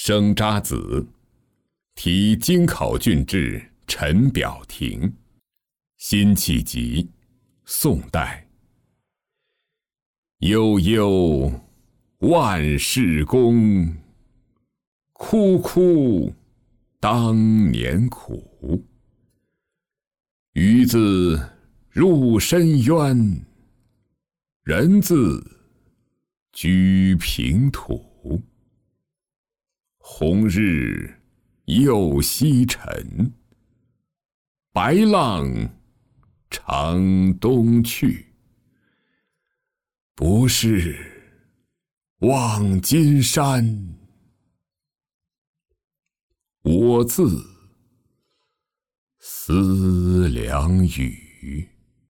生查子，题京考郡治陈表庭。辛弃疾，宋代。悠悠万事功，枯枯当年苦。鱼自入深渊，人自居平土。红日又西沉，白浪成东去。不是望金山，我自思量宇。